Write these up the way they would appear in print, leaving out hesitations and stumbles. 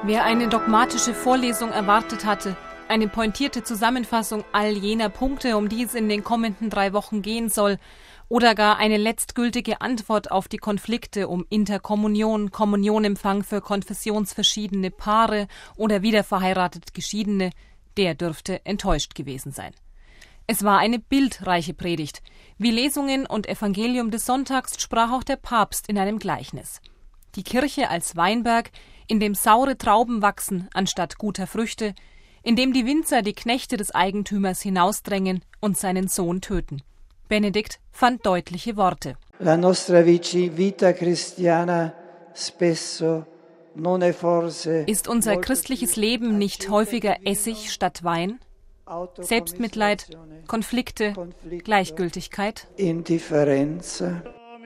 Wer eine dogmatische Vorlesung erwartet hatte, eine pointierte Zusammenfassung all jener Punkte, um die es in den kommenden 3 Wochen gehen soll, oder gar eine letztgültige Antwort auf die Konflikte um Interkommunion, Kommunionempfang für konfessionsverschiedene Paare oder wiederverheiratet Geschiedene, der dürfte enttäuscht gewesen sein. Es war eine bildreiche Predigt. Wie Lesungen und Evangelium des Sonntags sprach auch der Papst in einem Gleichnis. Die Kirche als Weinberg, in dem saure Trauben wachsen anstatt guter Früchte, in dem die Winzer die Knechte des Eigentümers hinausdrängen und seinen Sohn töten. Benedikt fand deutliche Worte. La nostra vita cristiana spesso non è forse. Ist unser christliches Leben nicht häufiger Essig statt Wein? Selbstmitleid, Konflikte, Gleichgültigkeit? Indifferenza.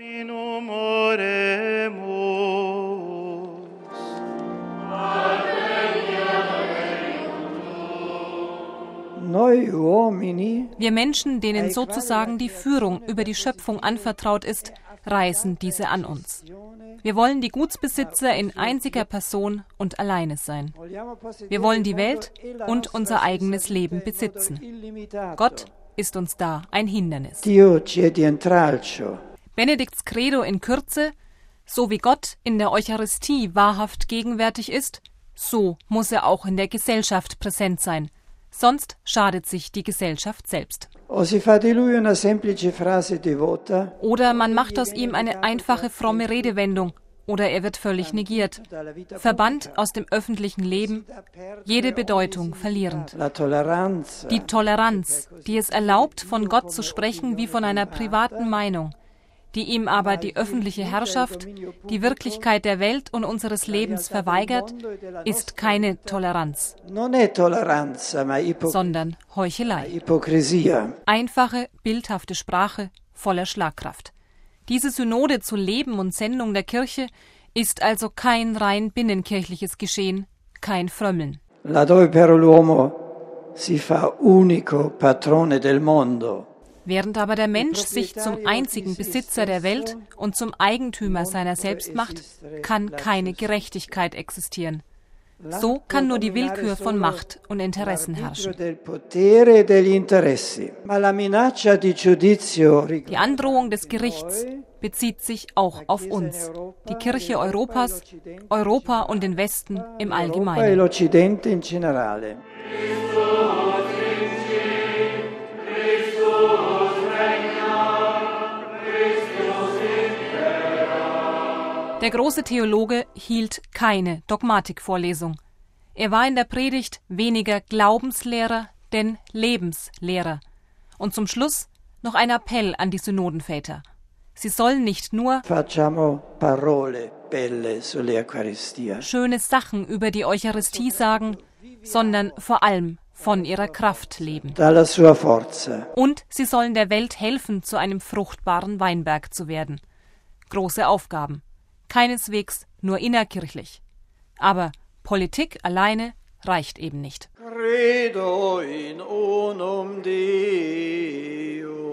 Wir Menschen, denen sozusagen die Führung über die Schöpfung anvertraut ist, reißen diese an uns. Wir wollen die Gutsbesitzer in einziger Person und alleine sein. Wir wollen die Welt und unser eigenes Leben besitzen. Gott ist uns da ein Hindernis. Benedikts Credo in Kürze: So wie Gott in der Eucharistie wahrhaft gegenwärtig ist, so muss er auch in der Gesellschaft präsent sein. Sonst schadet sich die Gesellschaft selbst. Oder man macht aus ihm eine einfache, fromme Redewendung, oder er wird völlig negiert, verbannt aus dem öffentlichen Leben, jede Bedeutung verlierend. Die Toleranz, die es erlaubt, von Gott zu sprechen wie von einer privaten Meinung, die ihm aber die öffentliche Herrschaft, die Wirklichkeit der Welt und unseres Lebens verweigert, ist keine Toleranz, sondern Heuchelei. Einfache, bildhafte Sprache voller Schlagkraft. Diese Synode zu Leben und Sendung der Kirche ist also kein rein binnenkirchliches Geschehen, kein Frömmeln. Laddove però l'uomo si fa unico patrone del mondo. Während aber der Mensch sich zum einzigen Besitzer der Welt und zum Eigentümer seiner selbst macht, kann keine Gerechtigkeit existieren. So kann nur die Willkür von Macht und Interessen herrschen. Die Androhung des Gerichts bezieht sich auch auf uns, die Kirche Europas, Europa und den Westen im Allgemeinen. Der große Theologe hielt keine Dogmatikvorlesung. Er war in der Predigt weniger Glaubenslehrer, denn Lebenslehrer. Und zum Schluss noch ein Appell an die Synodenväter. Sie sollen nicht nur schöne Sachen über die Eucharistie sagen, sondern vor allem von ihrer Kraft leben. Und sie sollen der Welt helfen, zu einem fruchtbaren Weinberg zu werden. Große Aufgaben. Keineswegs nur innerkirchlich. Aber Politik alleine reicht eben nicht. Credo in unum Deum.